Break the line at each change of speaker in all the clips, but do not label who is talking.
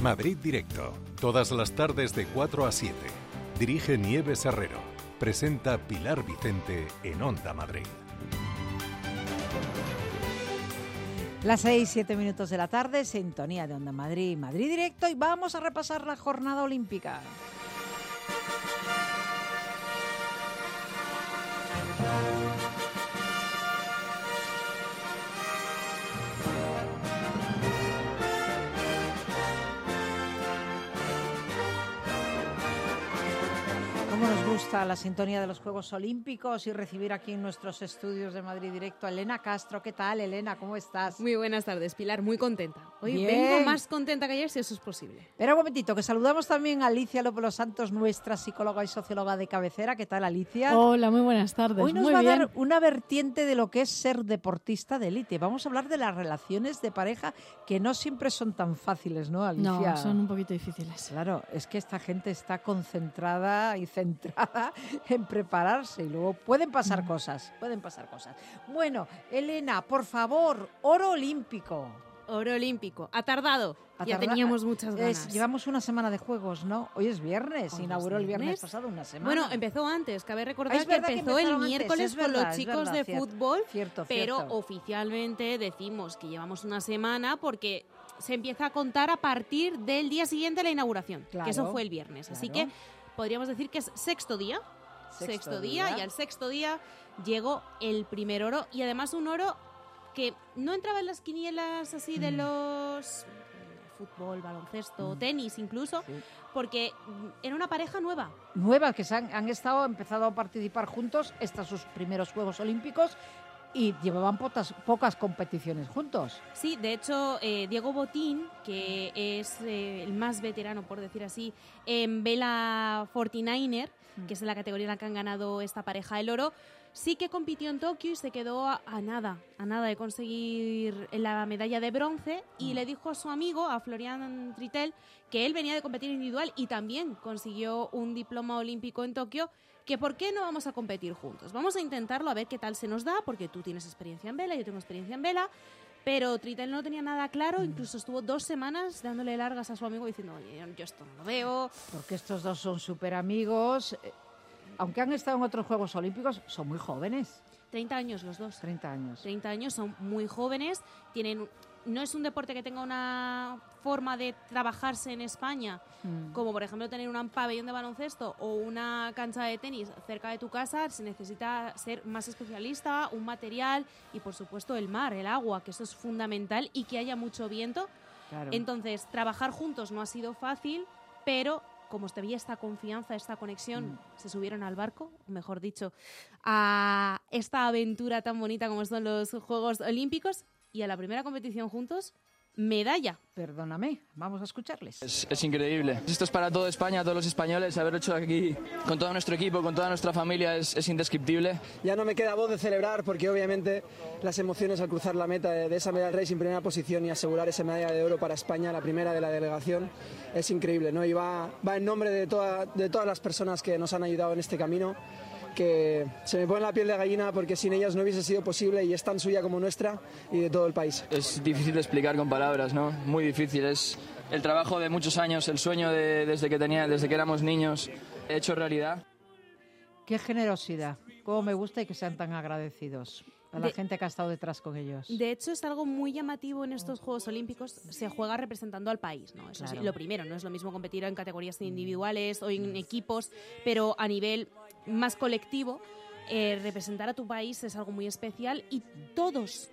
Madrid Directo. Todas las tardes de 4 a 7. Dirige Nieves Herrero. Presenta Pilar Vicente en Onda Madrid.
Las 6:07 minutos de la tarde, sintonía de Onda Madrid, Madrid Directo, y vamos a repasar la jornada olímpica. Cómo nos gusta la sintonía de los Juegos Olímpicos y recibir aquí en nuestros estudios de Madrid Directo a Elena Castro. ¿Qué tal, Elena? ¿Cómo estás?
Muy buenas tardes, Pilar. Muy contenta. Hoy
Bien.
vengo más contenta que ayer, si eso es posible.
Pero un momentito, que saludamos también a Alicia López Los Santos, nuestra psicóloga y socióloga de cabecera. ¿Qué tal, Alicia?
Hola, muy buenas tardes.
Hoy nos
muy
va
bien.
a dar una vertiente de lo que es ser deportista de élite. Vamos a hablar de las relaciones de pareja, que no siempre son tan fáciles, ¿no, Alicia?
No, son un poquito difíciles.
Claro, es que esta gente está concentrada y centrada en prepararse y luego pueden pasar cosas. Bueno, Elena, por favor, oro olímpico.
Oro olímpico. Ha tardado. Ya teníamos muchas ganas.
Llevamos una semana de juegos, ¿no? Hoy es viernes.
Hoy
Inauguró
es
el viernes
viernes.
pasado una semana.
Bueno, empezó antes. Cabe recordar
Es
que
verdad que
empezó el
empezaron antes,
miércoles
es
con
verdad,
los
es
chicos
verdad,
de
cierto.
fútbol.
Cierto.
Pero oficialmente decimos que llevamos una semana porque se empieza a contar a partir del día siguiente de la inauguración.
Claro,
que eso fue el viernes. Así
claro.
que podríamos decir que es sexto día. Sexto día, y al sexto día llegó el primer oro, y además un oro que no entraba en las quinielas así de los fútbol, baloncesto, tenis incluso,
Sí.
porque era una pareja nueva.
Nuevas que han empezado a participar juntos, estos sus primeros Juegos Olímpicos, y llevaban pocas competiciones juntos.
Sí, de hecho, Diego Botín, que es el más veterano, por decir así, en vela 49er, que es la categoría en la que han ganado esta pareja el oro, sí que compitió en Tokio y se quedó a nada de conseguir la medalla de bronce, y le dijo a su amigo, a Florian Trittel, que él venía de competir individual y también consiguió un diploma olímpico en Tokio, que por qué no vamos a competir juntos. Vamos a intentarlo, a ver qué tal se nos da, porque tú tienes experiencia en vela, yo tengo experiencia en vela, pero Trittel no tenía nada claro, incluso estuvo 2 semanas dándole largas a su amigo diciendo, oye, yo esto no lo veo.
Porque estos dos son súper amigos. Aunque han estado en otros Juegos Olímpicos, son muy jóvenes.
30 años los dos.
30 años.
30 años, son muy jóvenes, no es un deporte que tenga una forma de trabajarse en España, como por ejemplo tener un pabellón de baloncesto o una cancha de tenis cerca de tu casa. Se necesita ser más especialista, un material y por supuesto el mar, el agua, que eso es fundamental, y que haya mucho viento.
Claro.
Entonces, trabajar juntos no ha sido fácil, pero como había esta confianza, esta conexión, se subieron al barco, mejor dicho, a esta aventura tan bonita como son los Juegos Olímpicos, y a la primera competición juntos, medalla.
Perdóname, vamos a escucharles.
Es increíble. Esto es para toda España, todos los españoles. Haberlo hecho aquí con todo nuestro equipo, con toda nuestra familia, es indescriptible.
Ya no me queda voz de celebrar, porque obviamente las emociones al cruzar la meta de esa medalla del Racing en primera posición y asegurar esa medalla de oro para España, la primera de la delegación, es increíble, ¿no? Y va en nombre de todas las personas que nos han ayudado en este camino, que se me pone la piel de gallina, porque sin ellas no hubiese sido posible, y es tan suya como nuestra y de todo el país.
Es difícil de explicar con palabras, ¿no? Muy difícil. Es el trabajo de muchos años, el sueño desde que éramos niños, hecho realidad.
Qué generosidad. Cómo me gusta y que sean tan agradecidos a la gente que ha estado detrás con ellos.
De hecho, es algo muy llamativo en estos Juegos Olímpicos. Se juega representando al país, ¿no? Eso
Claro.
sí, lo primero, no es lo mismo competir en categorías individuales o en equipos, pero a nivel más colectivo, representar a tu país es algo muy especial, y todos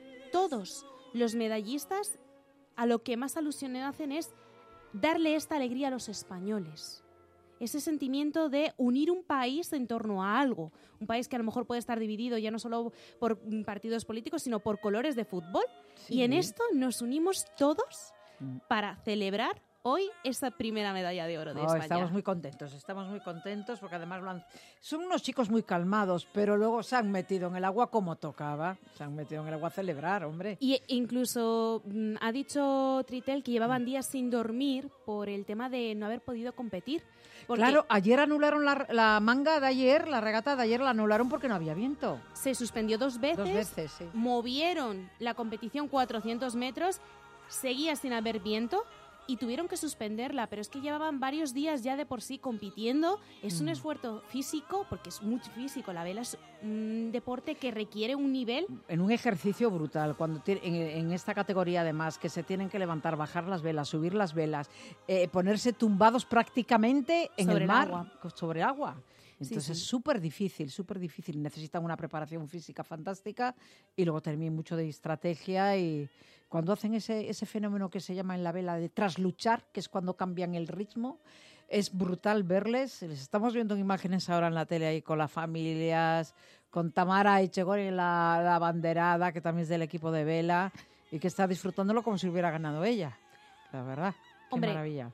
los medallistas a lo que más alusión hacen es darle esta alegría a los españoles. Ese sentimiento de unir un país en torno a algo. Un país que a lo mejor puede estar dividido ya no solo por partidos políticos, sino por colores de fútbol.
Sí.
Y en esto nos unimos todos para celebrar hoy esta primera medalla de oro de España.
Estamos muy contentos porque además son unos chicos muy calmados, pero luego se han metido en el agua como tocaba, se han metido en el agua a celebrar, hombre.
Y incluso ha dicho Trittel que llevaban días sin dormir por el tema de no haber podido competir. Porque
Claro, ayer anularon la manga de ayer, la regata de ayer la anularon porque no había viento.
se suspendió 2 veces.
2 veces, sí.
Movieron la competición 400 metros, seguía sin haber viento, y tuvieron que suspenderla, pero es que llevaban varios días ya de por sí compitiendo. Es un esfuerzo físico, porque es muy físico. La vela es un deporte que requiere un nivel.
En un ejercicio brutal, cuando en esta categoría además, que se tienen que levantar, bajar las velas, subir las velas, ponerse tumbados prácticamente en
Sobre
el
el
mar,
agua.
sobre agua. Entonces
Sí.
es súper difícil. Necesitan una preparación física fantástica y luego también mucho de estrategia. Y cuando hacen ese fenómeno que se llama en la vela de trasluchar, que es cuando cambian el ritmo, es brutal verles. Les estamos viendo imágenes ahora en la tele ahí con las familias, con Tamara Echegori, la abanderada, que también es del equipo de vela y que está disfrutándolo como si hubiera ganado ella. La verdad, qué
Hombre,
maravilla.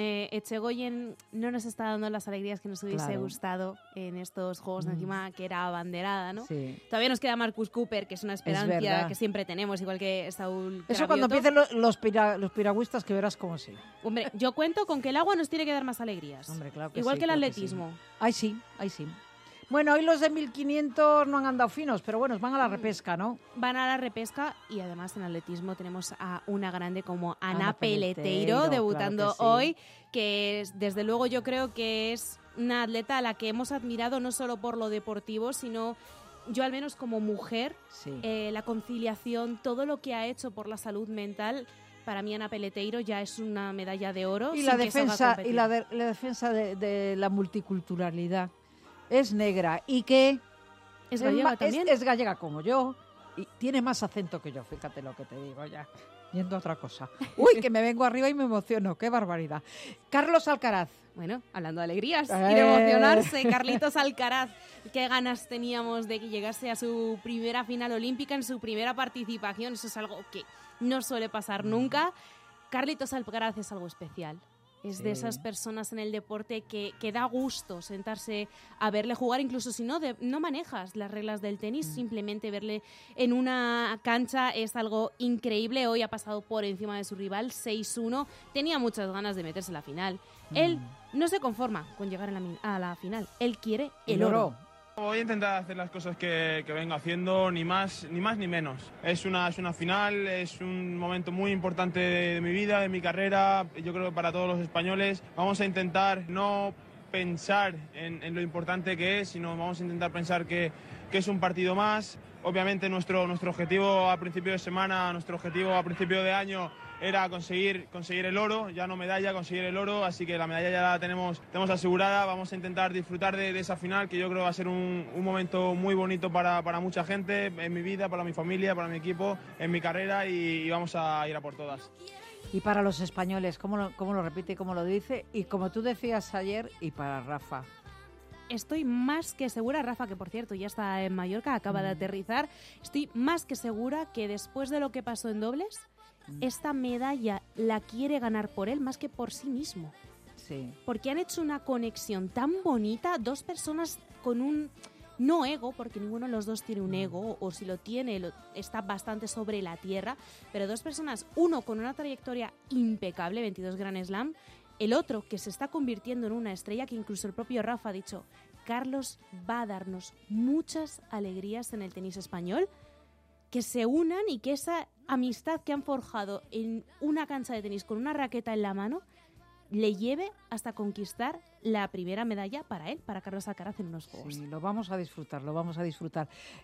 Echegoyen no nos está dando las alegrías que nos hubiese
Claro.
gustado en estos juegos de encima, que era abanderada, ¿no?
Sí.
Todavía nos queda Marcus Cooper, que es una esperanza
verdad.
que siempre tenemos, igual que Saúl
Eso cuando
Cravioto.
empiecen los piragüistas, que verás cómo sí.
Hombre, yo cuento con que el agua nos tiene que dar más alegrías.
Hombre, claro que
igual
sí,
que el
claro que sí.
atletismo.
Ahí sí, ahí sí. Bueno, hoy los de 1500 no han andado finos, pero bueno, van a la repesca, ¿no?
Van a la repesca y además en atletismo tenemos a una grande como Ana
Ana
Peleteiro,
Peleteiro,
debutando
claro que sí.
hoy, que es, desde luego yo creo que es una atleta a la que hemos admirado no solo por lo deportivo, sino yo al menos como mujer,
Sí.
la conciliación, todo lo que ha hecho por la salud mental. Para mí Ana Peleteiro ya es una medalla de oro.
Y
sin
la
que salga a
defensa,
competir.
la defensa de la multiculturalidad. Es negra y que
Es gallega
ma-
también.
es gallega como yo y tiene más acento que yo, fíjate lo que te digo ya. Yendo a otra cosa. Uy, que me vengo arriba y me emociono, qué barbaridad. Carlos Alcaraz.
Bueno, hablando de alegrías y
Eh.
de emocionarse, Carlitos Alcaraz, qué ganas teníamos de que llegase a su primera final olímpica en su primera participación. Eso es algo que no suele pasar nunca. Carlitos Alcaraz es algo especial. Es de
Sí.
esas personas en el deporte que da gusto sentarse a verle jugar, incluso si no, no manejas las reglas del tenis, simplemente verle en una cancha es algo increíble. Hoy ha pasado por encima de su rival 6-1. Tenía muchas ganas de meterse en la final. Él no se conforma con llegar a la final. Él quiere el oro.
Voy a intentar hacer las cosas que vengo haciendo, ni más ni menos. Es una final, es un momento muy importante de mi vida, de mi carrera, yo creo que para todos los españoles. Vamos a intentar no pensar en lo importante que es, sino vamos a intentar pensar que es un partido más. Obviamente nuestro objetivo a principio de semana, nuestro objetivo a principio de año era conseguir el oro, ya no medalla, conseguir el oro, así que la medalla ya la tenemos asegurada. Vamos a intentar disfrutar de esa final, que yo creo va a ser un momento muy bonito para mucha gente, en mi vida, para mi familia, para mi equipo, en mi carrera, y vamos a ir a por todas.
Y para los españoles, ¿cómo lo repite y cómo lo dice? Y como tú decías ayer, y para Rafa.
Estoy más que segura, Rafa, que por cierto ya está en Mallorca, acaba de aterrizar, estoy más que segura que después de lo que pasó en dobles, esta medalla la quiere ganar por él más que por sí mismo.
Sí.
Porque han hecho una conexión tan bonita, dos personas con un... no ego, porque ninguno de los dos tiene un ego, o si lo tiene, está bastante sobre la tierra, pero dos personas, uno con una trayectoria impecable, 22 Grand Slam, el otro que se está convirtiendo en una estrella, que incluso el propio Rafa ha dicho, Carlos va a darnos muchas alegrías en el tenis español, que se unan y que esa amistad que han forjado en una cancha de tenis con una raqueta en la mano le lleve hasta conquistar la primera medalla para él, para Carlos Alcaraz en unos Juegos.
Sí, lo vamos a disfrutar, lo vamos a disfrutar.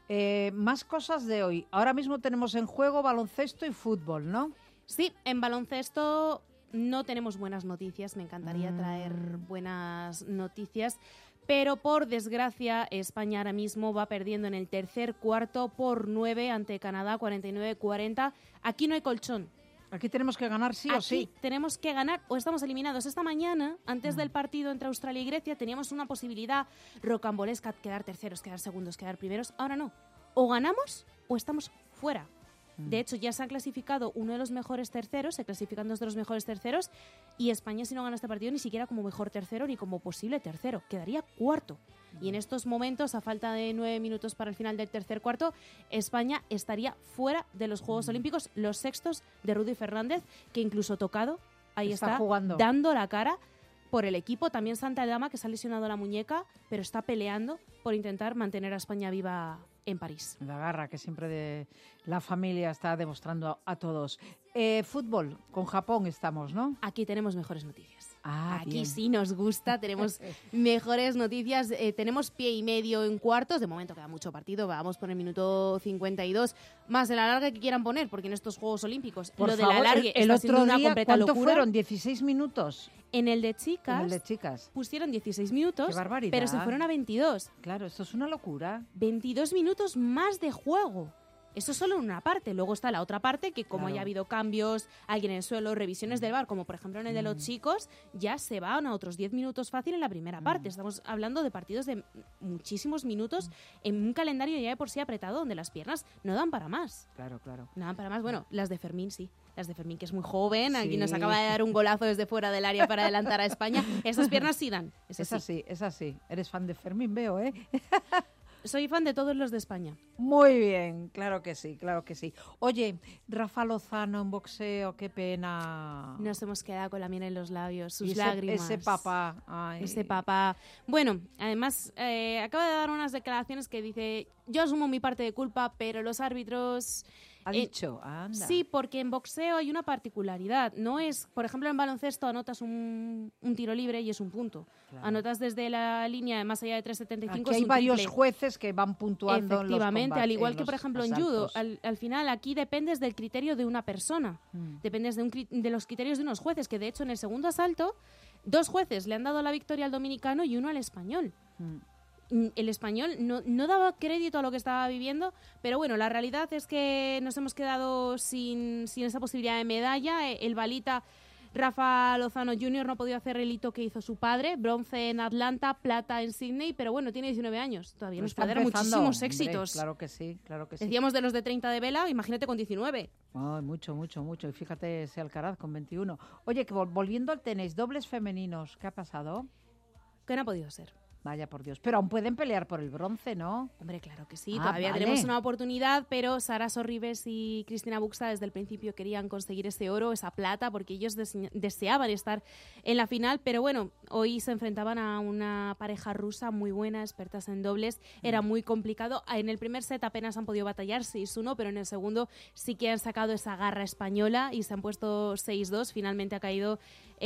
Más cosas de hoy. Ahora mismo tenemos en juego baloncesto y fútbol, ¿no?
Sí, en baloncesto no tenemos buenas noticias, me encantaría traer buenas noticias, pero por desgracia España ahora mismo va perdiendo en el tercer cuarto por 9 ante Canadá, 49-40. Aquí no hay colchón.
Aquí tenemos que ganar sí o sí.
Tenemos que ganar o estamos eliminados. Esta mañana, antes del partido entre Australia y Grecia, teníamos una posibilidad rocambolesca, quedar terceros, quedar segundos, quedar primeros. Ahora no. O ganamos o estamos fuera. De hecho, ya se ha clasificado uno de los mejores terceros, se clasifican dos de los mejores terceros, y España, si no gana este partido, ni siquiera como mejor tercero ni como posible tercero, quedaría cuarto. Y en estos momentos, a falta de 9 minutos para el final del tercer cuarto, España estaría fuera de los Juegos Olímpicos, los sextos de Rudy Fernández, que incluso tocado, ahí está
jugando,
dando la cara por el equipo. También Santa Dama, que se ha lesionado la muñeca, pero está peleando por intentar mantener a España viva en París.
La garra que siempre la familia está demostrando a todos. Fútbol, con Japón estamos, ¿no?
Aquí tenemos mejores noticias. Aquí
bien.
sí nos gusta, tenemos mejores noticias. Tenemos pie y medio en cuartos. De momento queda mucho partido. Vamos por el minuto 52. Más el alargue que quieran poner, porque en estos Juegos Olímpicos
Por
lo del
favor,
alargue
el
está siendo
otro
una
día,
completa
¿cuánto
locura.
fueron? 16 minutos.
En el de chicas,
En el de chicas.
pusieron 16 minutos,
¡Qué barbaridad!
pero se fueron a 22.
Claro, esto es una locura.
22 minutos más de juego. Eso es solo una parte. Luego está la otra parte que como
Claro.
haya habido cambios, alguien en el suelo, revisiones del VAR, como por ejemplo en el de los chicos, ya se van a otros 10 minutos fácil en la primera parte. Estamos hablando de partidos de muchísimos minutos en un calendario ya de por sí apretado donde las piernas no dan para más.
Claro, claro.
No dan para más. Bueno, las de Fermín sí. Las de Fermín, que es muy joven, aquí
Sí.
nos acaba de dar un golazo desde fuera del área para adelantar a España. Esas piernas sí dan.
Es así, es así. Eres fan de Fermín, veo, ¿eh?
Soy fan de todos los de España.
Muy bien, claro que sí, claro que sí. Oye, Rafa Lozano en boxeo, qué pena.
Nos hemos quedado con la miel en los labios, sus
Y
lágrimas.
Ese papá. Ay.
Ese papá. Bueno, además, acaba de dar unas declaraciones que dice: yo asumo mi parte de culpa, pero los árbitros...
Ha dicho, anda.
Sí, porque en boxeo hay una particularidad. No es, por ejemplo, en baloncesto anotas un tiro libre y es un punto.
Claro.
Anotas desde la línea de más allá de 3,75.
Aquí
es
hay
un
varios
triple.
jueces que van puntuando.
Efectivamente, al igual que, por
los
ejemplo, en judo.
asaltos.
Al final, aquí dependes del criterio de una persona. Dependes de los criterios de unos jueces, que de hecho en el segundo asalto, 2 jueces le han dado la victoria al dominicano y 1 al español. El español no daba crédito a lo que estaba viviendo, pero bueno, la realidad es que nos hemos quedado sin esa posibilidad de medalla. El balita Rafa Lozano Jr. no ha podido hacer el hito que hizo su padre, bronce en Atlanta, plata en Sydney, pero bueno, tiene 19 años, todavía nos
Está
puede dar
empezando,
muchísimos
hombre,
éxitos.
Claro que sí, claro que sí.
Decíamos de los de 30 de vela, imagínate con 19.
Ay, mucho, mucho, mucho. Y fíjate ese Alcaraz con 21. Oye, que volviendo al tenis, dobles femeninos, ¿qué ha pasado?
¿Qué no ha podido ser?
Vaya por Dios. Pero aún pueden pelear por el bronce, ¿no?
Hombre, claro que sí,
Ah,
todavía
vale.
tenemos una oportunidad, pero Sara Sorribes y Cristina Buxta desde el principio querían conseguir ese oro, esa plata, porque ellos deseaban estar en la final, pero bueno, hoy se enfrentaban a una pareja rusa muy buena, expertas en dobles, era muy complicado. En el primer set apenas han podido batallar 6-1, pero en el segundo sí que han sacado esa garra española y se han puesto 6-2, finalmente ha caído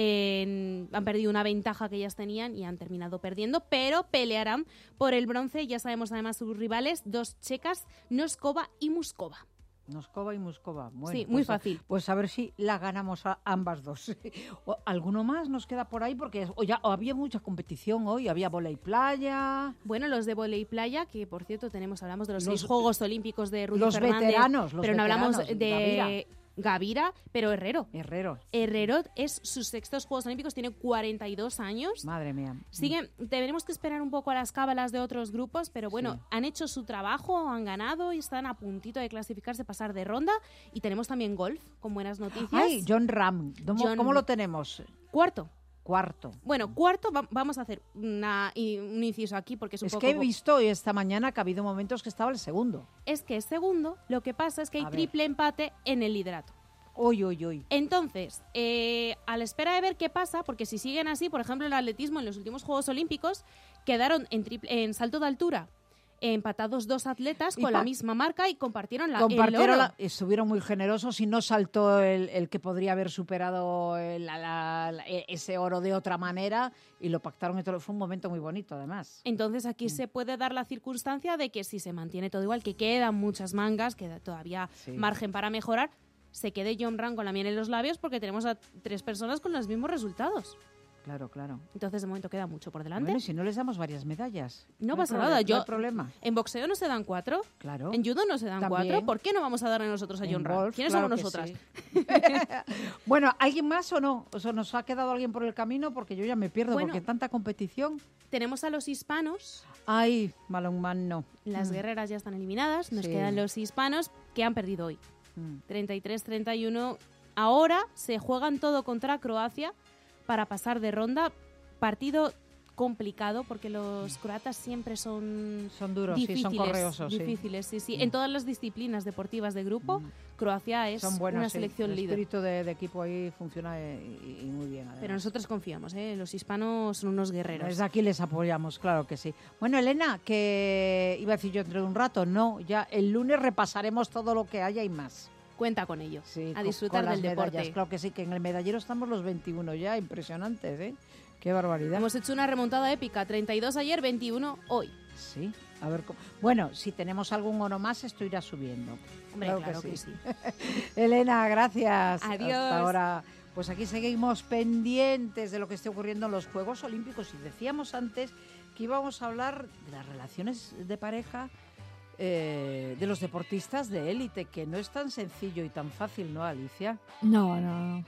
han perdido una ventaja que ellas tenían y han terminado perdiendo, pero pelearán por el bronce. Ya sabemos además sus rivales, 2 checas, Noskova y Muskova.
Noskova y Muskova. Bueno,
Sí, muy
pues
fácil.
Pues a ver si la ganamos a ambas dos. ¿Alguno más nos queda por ahí? Porque había mucha competición hoy. Había vóley playa.
Bueno, los de vóley playa, que por cierto hablamos de los 6
Los-
Juegos Olímpicos de Rudy
los
Fernández,
veteranos,
pero no hablamos
veteranos,
de Gavira, pero Herrero. Herrero es sus 6º Juegos Olímpicos, tiene 42 años.
Madre mía.
Deberemos que esperar un poco a las cábalas de otros grupos, pero bueno,
Sí.
han hecho su trabajo, han ganado y están a puntito de clasificarse, pasar de ronda. Y tenemos también golf, con buenas noticias.
Ay, John Ram. ¿Cómo lo tenemos?
Cuarto.
Cuarto.
Cuarto, vamos a hacer un inciso aquí porque es un
Es
poco...
que he visto hoy esta mañana que ha habido momentos que estaba el segundo.
Es que es segundo, lo que pasa es que hay
A ver.
triple empate en el liderato.
Uy.
Entonces, a la espera de ver qué pasa, porque si siguen así, por ejemplo, el atletismo en los últimos Juegos Olímpicos quedaron en salto de altura empatados 2 atletas con la misma marca y compartieron el oro.
Estuvieron muy generosos y no saltó el que podría haber superado ese oro de otra manera y lo pactaron y todo. Fue un momento muy bonito, además.
Entonces aquí se puede dar la circunstancia de que si se mantiene todo igual, que quedan muchas mangas, queda todavía margen para mejorar, se quede John Ram con la miel en los labios porque tenemos a 3 personas con los mismos resultados.
Claro.
Entonces de momento queda mucho por delante.
Bueno, y si no les damos varias medallas.
No
hay
pasa
problema,
nada.
no hay problema.
En boxeo no se dan 4.
Claro.
En judo no se dan
También.
4. ¿Por qué no vamos a darle nosotros a
En
John Ram?
golf,
¿Quiénes
claro
somos
que
nosotras?
sí. Bueno, ¿alguien más o no? O sea, ¿nos ha quedado alguien por el camino? Porque yo ya me pierdo,
Bueno.
porque tanta competición.
Tenemos a los hispanos.
Ay, balonmano.
Las guerreras ya están eliminadas. Nos
Sí.
quedan los hispanos que han perdido hoy.
Mm.
33-31. Ahora se juegan todo contra Croacia para pasar de ronda. Partido complicado porque los croatas siempre son
duros,
difíciles,
sí, son correosos.
difíciles, sí. En todas las disciplinas deportivas de grupo, Croacia es
son buenos,
una selección
el
líder.
El espíritu de equipo ahí funciona y muy bien. Además.
Pero nosotros confiamos, los hispanos son unos guerreros.
Desde aquí les apoyamos, claro que sí. Bueno, Elena, que iba a decir yo dentro de un rato, no, ya el lunes repasaremos todo lo que haya y más.
Cuenta con ello,
sí,
a disfrutar
con
del deporte.
Medallas, claro que sí, que en el medallero estamos los 21 ya, impresionantes, ¿eh? Qué barbaridad.
Hemos hecho una remontada épica, 32 ayer, 21 hoy.
Sí, a ver cómo. Bueno, si tenemos algún oro más, esto irá subiendo.
Hombre, claro que sí.
Elena, gracias.
Adiós.
Hasta ahora. Pues aquí seguimos pendientes de lo que esté ocurriendo en los Juegos Olímpicos. Y decíamos antes que íbamos a hablar de las relaciones de pareja de los deportistas de élite, que no es tan sencillo y tan fácil, ¿no, Alicia?
No.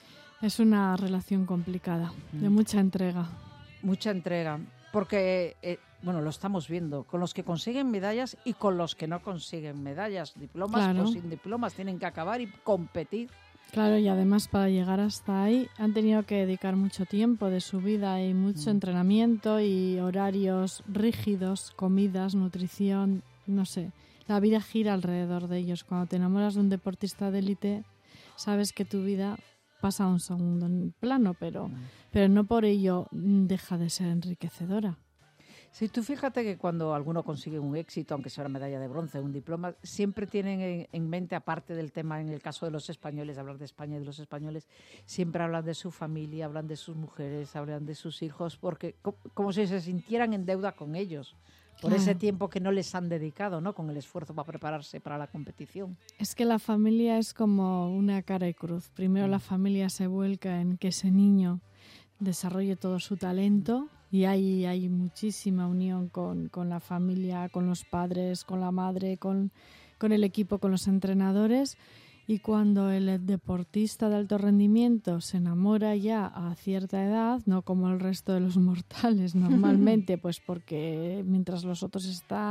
Es una relación complicada, de mucha entrega.
Mucha entrega, porque, lo estamos viendo, con los que consiguen medallas y con los que no consiguen medallas, diplomas o sin diplomas, tienen que acabar y competir.
Claro, y además para llegar hasta ahí han tenido que dedicar mucho tiempo de su vida y mucho entrenamiento y horarios rígidos, comidas, nutrición, no sé. La vida gira alrededor de ellos. Cuando te enamoras de un deportista de élite, sabes que tu vida pasa a un segundo plano, pero no por ello deja de ser enriquecedora.
Sí, tú fíjate que cuando alguno consigue un éxito, aunque sea una medalla de bronce, un diploma, siempre tienen en mente, aparte del tema, en el caso de los españoles, hablar de España y de los españoles, siempre hablan de su familia, hablan de sus mujeres, hablan de sus hijos, porque como si se sintieran en deuda con ellos, por ese tiempo que no les han dedicado, ¿no? Con el esfuerzo para prepararse para la competición.
Es que la familia es como una cara y cruz. Primero la familia se vuelca en que ese niño desarrolle todo su talento y hay muchísima unión con la familia, con los padres, con la madre, con el equipo, con los entrenadores. Y cuando el deportista de alto rendimiento se enamora ya a cierta edad, no como el resto de los mortales normalmente, pues porque mientras los otros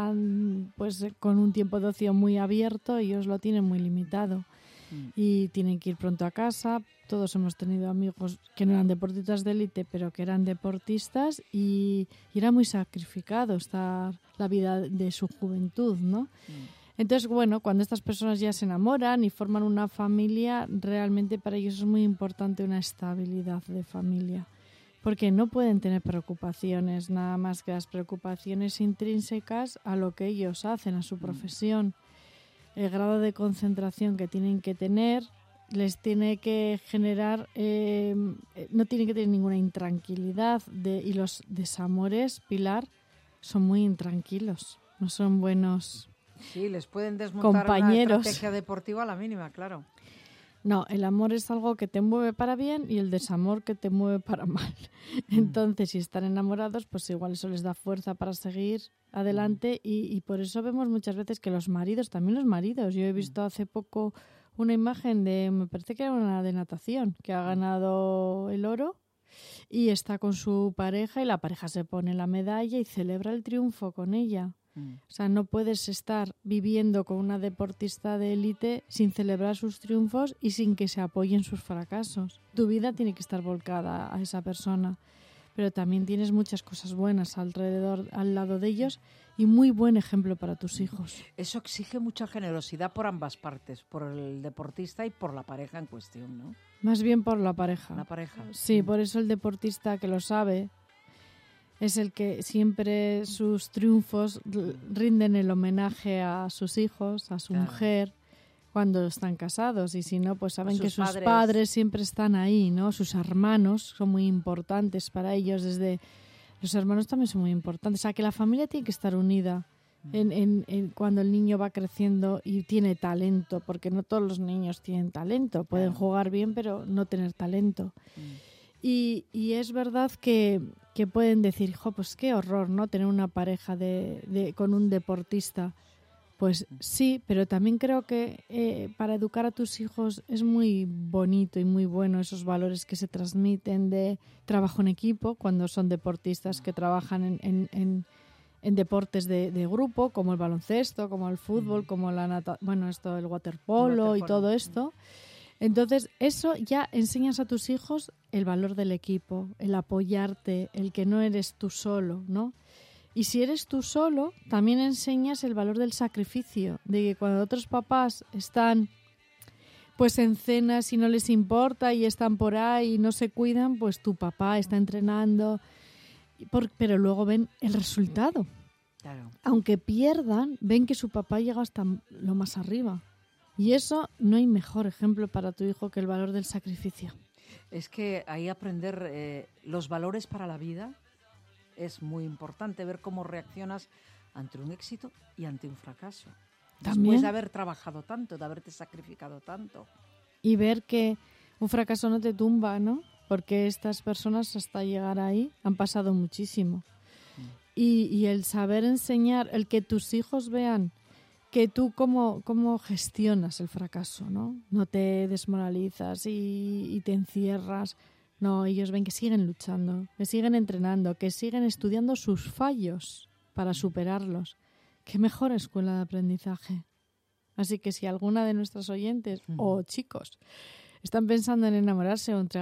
están pues con un tiempo de ocio muy abierto, ellos lo tienen muy limitado y tienen que ir pronto a casa. Todos hemos tenido amigos que no eran deportistas de élite, pero que eran deportistas y era muy sacrificado estar la vida de su juventud, ¿no? Entonces, cuando estas personas ya se enamoran y forman una familia, realmente para ellos es muy importante una estabilidad de familia, porque no pueden tener preocupaciones, nada más que las preocupaciones intrínsecas a lo que ellos hacen, a su profesión. El grado de concentración que tienen que tener les tiene que generar, no tienen que tener ninguna intranquilidad y los desamores, Pilar, son muy intranquilos, no son buenos.
Sí, les pueden desmontar
compañeros.
Una estrategia deportiva a la mínima, claro.
No, el amor es algo que te mueve para bien y el desamor que te mueve para mal. Entonces, si están enamorados, pues igual eso les da fuerza para seguir adelante y por eso vemos muchas veces que también los maridos. Yo he visto hace poco una imagen me parece que era una de natación, que ha ganado el oro y está con su pareja y la pareja se pone la medalla y celebra el triunfo con ella. O sea, no puedes estar viviendo con una deportista de élite sin celebrar sus triunfos y sin que se apoyen sus fracasos. Tu vida tiene que estar volcada a esa persona, pero también tienes muchas cosas buenas alrededor, al lado de ellos y muy buen ejemplo para tus hijos.
Eso exige mucha generosidad por ambas partes, por el deportista y por la pareja en cuestión, ¿no?
Más bien por la pareja.
La pareja.
Sí, por eso el deportista que lo sabe es el que siempre sus triunfos rinden el homenaje a sus hijos, a su mujer, cuando están casados. Y si no, pues saben que sus padres siempre están ahí, ¿no? Sus hermanos son muy importantes para ellos. Los hermanos también son muy importantes. O sea, que la familia tiene que estar unida cuando el niño va creciendo y tiene talento, porque no todos los niños tienen talento. Pueden jugar bien, pero no tener talento. Y es verdad que pueden decir, pues qué horror, ¿no? Tener una pareja con un deportista. Pues sí, pero también creo que para educar a tus hijos es muy bonito y muy bueno esos valores que se transmiten de trabajo en equipo, cuando son deportistas que trabajan en deportes de grupo, como el baloncesto, como el fútbol, como el waterpolo y todo esto. Entonces, eso ya enseñas a tus hijos el valor del equipo, el apoyarte, el que no eres tú solo, ¿no? Y si eres tú solo, también enseñas el valor del sacrificio, de que cuando otros papás están pues en cenas y no les importa y están por ahí y no se cuidan, pues tu papá está entrenando, pero luego ven el resultado.
Claro.
Aunque pierdan, ven que su papá llega hasta lo más arriba. Y eso no hay mejor ejemplo para tu hijo que el valor del sacrificio.
Es que ahí aprender los valores para la vida es muy importante, ver cómo reaccionas ante un éxito y ante un fracaso.
También,
después de haber trabajado tanto, de haberte sacrificado tanto.
Y ver que un fracaso no te tumba, ¿no? Porque estas personas hasta llegar ahí han pasado muchísimo. Y el saber enseñar, el que tus hijos vean que tú cómo gestionas el fracaso, ¿no? No te desmoralizas y te encierras. No, ellos ven que siguen luchando, que siguen entrenando, que siguen estudiando sus fallos para superarlos. ¡Qué mejor escuela de aprendizaje! Así que si alguna de nuestras oyentes o chicos están pensando en enamorarse o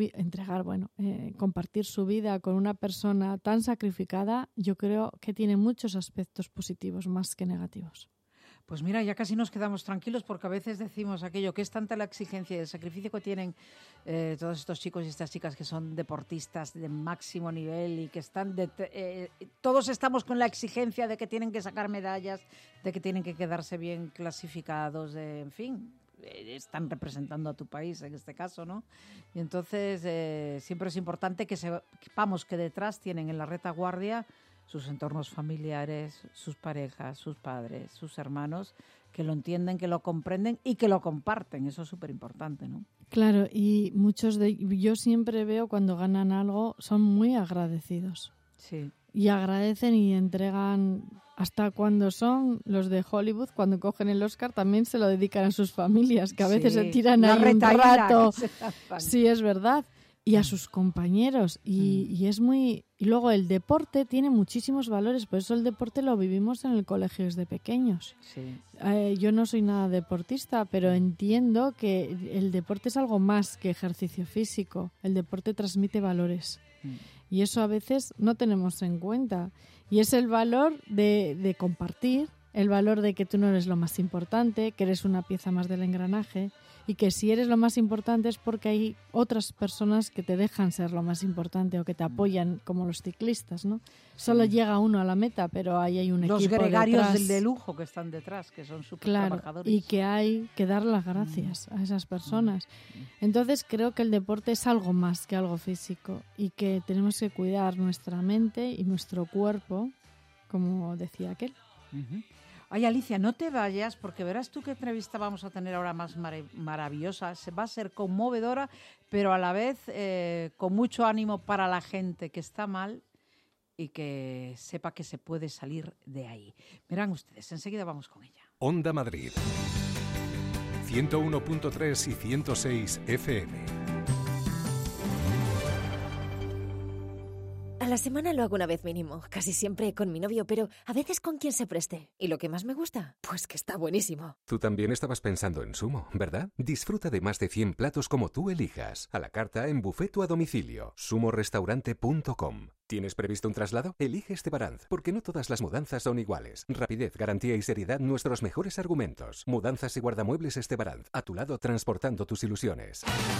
compartir su vida con una persona tan sacrificada, yo creo que tiene muchos aspectos positivos más que negativos.
Pues mira, ya casi nos quedamos tranquilos porque a veces decimos aquello, que es tanta la exigencia y el sacrificio que tienen todos estos chicos y estas chicas que son deportistas de máximo nivel y que están todos estamos con la exigencia de que tienen que sacar medallas, de que tienen que quedarse bien clasificados, en fin, están representando a tu país en este caso, ¿no? Y entonces siempre es importante que sepamos que detrás tienen en la retaguardia sus entornos familiares, sus parejas, sus padres, sus hermanos, que lo entienden, que lo comprenden y que lo comparten. Eso es súper importante, ¿no?
Claro, y yo siempre veo cuando ganan algo, son muy agradecidos.
Sí.
Y agradecen y entregan, hasta cuando son los de Hollywood, cuando cogen el Oscar, también se lo dedican a sus familias, que a veces se tiran ahí un rato. Sí, es verdad. Y a sus compañeros. Y es muy... Y luego el deporte tiene muchísimos valores, por eso el deporte lo vivimos en el colegio desde pequeños.
Sí.
Yo no soy nada deportista, pero entiendo que el deporte es algo más que ejercicio físico. El deporte transmite valores. Y eso a veces no tenemos en cuenta. Y es el valor de compartir, el valor de que tú no eres lo más importante, que eres una pieza más del engranaje, y que si eres lo más importante es porque hay otras personas que te dejan ser lo más importante o que te apoyan, como los ciclistas, ¿no? Sí. Solo llega uno a la meta, pero ahí hay un equipo detrás.
Los gregarios de lujo que están detrás, que son súper trabajadores.
Y que hay que dar las gracias a esas personas. Entonces creo que el deporte es algo más que algo físico y que tenemos que cuidar nuestra mente y nuestro cuerpo, como decía aquel.
Ay, Alicia, no te vayas porque verás tú qué entrevista vamos a tener ahora más maravillosa. Va a ser conmovedora, pero a la vez con mucho ánimo para la gente que está mal y que sepa que se puede salir de ahí. Verán ustedes, enseguida vamos con ella.
Onda Madrid, 101.3 y 106 FM.
A la semana lo hago una vez mínimo, casi siempre con mi novio, pero a veces con quien se preste. ¿Y lo que más me gusta? Pues que está buenísimo.
Tú también estabas pensando en Sumo, ¿verdad? Disfruta de más de 100 platos como tú elijas. A la carta, en buffet o a domicilio. sumorestaurante.com. ¿Tienes previsto un traslado? Elige Estebaranz, porque no todas las mudanzas son iguales. Rapidez, garantía y seriedad, nuestros mejores argumentos. Mudanzas y guardamuebles Estebaranz. A tu lado, transportando tus ilusiones.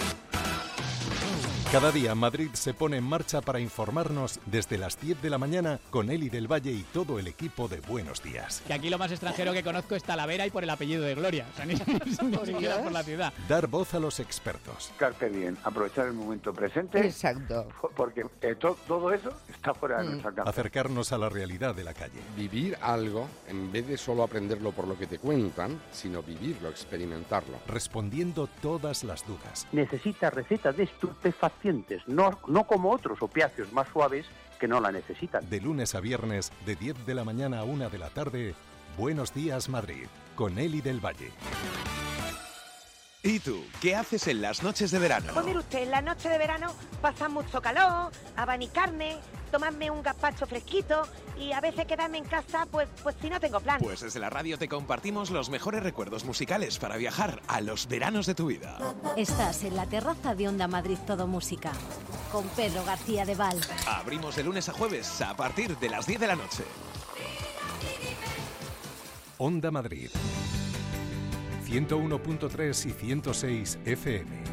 Cada día Madrid se pone en marcha para informarnos desde las 10 de la mañana con Eli del Valle y todo el equipo de Buenos Días.
Que aquí lo más extranjero que conozco es Talavera y por el apellido de Gloria, o sea, ni siquiera por la ciudad.
Dar voz a los expertos.
Carpe diem, aprovechar el momento presente.
Exacto.
Porque todo eso está fuera de nuestra casa.
Acercarnos a la realidad de la calle.
Vivir algo, en vez de solo aprenderlo por lo que te cuentan, sino vivirlo, experimentarlo.
Respondiendo todas las dudas.
Necesita recetas de estupefacientes, no como otros opiáceos más suaves que no la necesitan.
De lunes a viernes, de 10 de la mañana a 1 de la tarde, Buenos Días Madrid, con Eli del Valle.
¿Y tú, qué haces en las noches de verano?
Pues mire usted, en las noches de verano pasa mucho calor, abanicarme,
tomarme un gazpacho fresquito y a veces quedarme en casa, pues si no tengo plan.
Pues desde la radio te compartimos los mejores recuerdos musicales para viajar a los veranos de tu vida.
Estás en la terraza de Onda Madrid Todo Música, con Pedro García de Val.
Abrimos de lunes a jueves a partir de las 10 de la noche.
Onda Madrid 101.3 y 106 FM.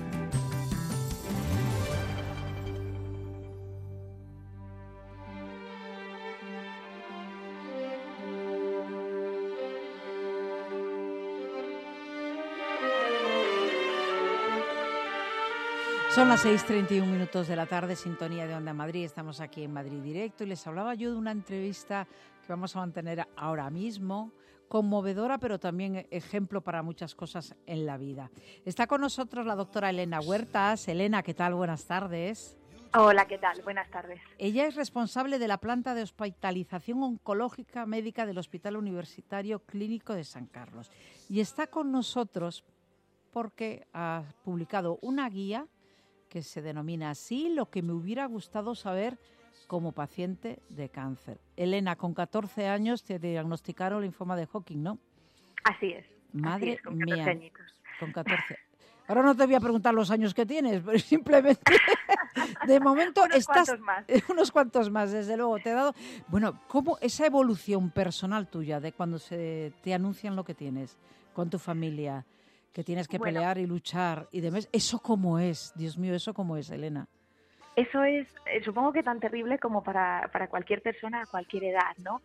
Son las 6:31 de la tarde, sintonía de Onda Madrid. Estamos aquí en Madrid Directo y les hablaba yo de una entrevista que vamos a mantener ahora mismo, conmovedora, pero también ejemplo para muchas cosas en la vida. Está con nosotros la doctora Elena Huertas. Elena, ¿qué tal? Buenas tardes.
Hola, ¿qué tal? Buenas tardes.
Ella es responsable de la planta de hospitalización oncológica médica del Hospital Universitario Clínico de San Carlos. Y está con nosotros porque ha publicado una guía que se denomina así, lo que me hubiera gustado saber como paciente de cáncer. Elena, con 14 años te diagnosticaron linfoma de Hodgkin, ¿no?
Así es.
Madre
así es, con 14
mía,
añitos.
Con 14. Ahora no te voy a preguntar los años que tienes, pero simplemente, de momento estás... Unos cuantos más, desde luego. Te he dado... Bueno, ¿cómo esa evolución personal tuya de cuando te anuncian lo que tienes con tu familia, que tienes que pelear y luchar y demás? ¿Eso cómo es? Dios mío, ¿eso cómo es, Elena?
Eso es, supongo que tan terrible como para cualquier persona a cualquier edad, ¿no?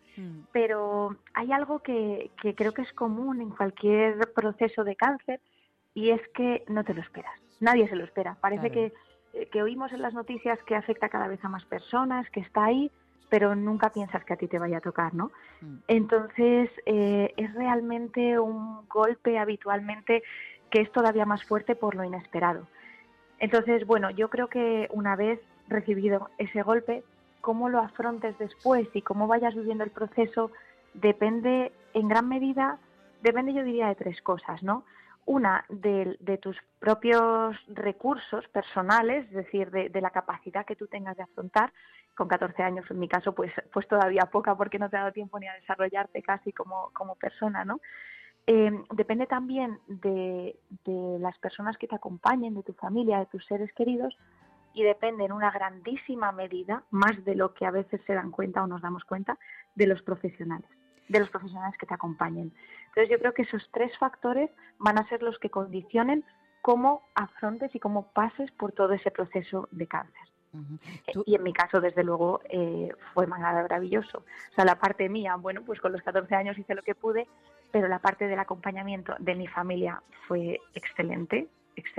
Pero hay algo que creo que es común en cualquier proceso de cáncer y es que no te lo esperas. Nadie se lo espera. Parece que oímos en las noticias que afecta cada vez a más personas, que está ahí, pero nunca piensas que a ti te vaya a tocar, ¿no? Entonces, es realmente un golpe habitualmente que es todavía más fuerte por lo inesperado. Entonces, bueno, yo creo que una vez recibido ese golpe, cómo lo afrontes después y cómo vayas viviendo el proceso depende en gran medida, yo diría de tres cosas, ¿no? Una, de tus propios recursos personales, es decir, de la capacidad que tú tengas de afrontar. Con 14 años, en mi caso, pues todavía poca porque no te ha dado tiempo ni a desarrollarte casi como persona, ¿no? Depende también de las personas que te acompañen, de tu familia, de tus seres queridos, y depende en una grandísima medida, más de lo que a veces se dan cuenta o nos damos cuenta, de los profesionales que te acompañen. Entonces yo creo que esos tres factores van a ser los que condicionen cómo afrontes y cómo pases por todo ese proceso de cáncer. Y en mi caso, desde luego, fue maravilloso. O sea, la parte mía, bueno, pues con los 14 años hice lo que pude, pero la parte del acompañamiento de mi familia fue excelente,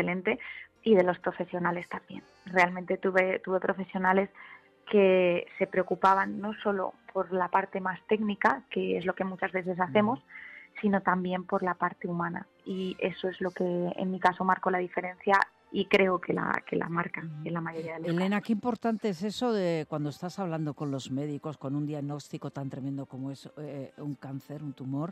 y de los profesionales también. Realmente tuve profesionales que se preocupaban no solo por la parte más técnica, que es lo que muchas veces hacemos, sino también por la parte humana. Y eso es lo que en mi caso marcó la diferencia y creo que la marca en la mayoría de los
Elena,
casos.
qué importante es eso de cuando estás hablando con los médicos, con un diagnóstico tan tremendo como es un cáncer, un tumor,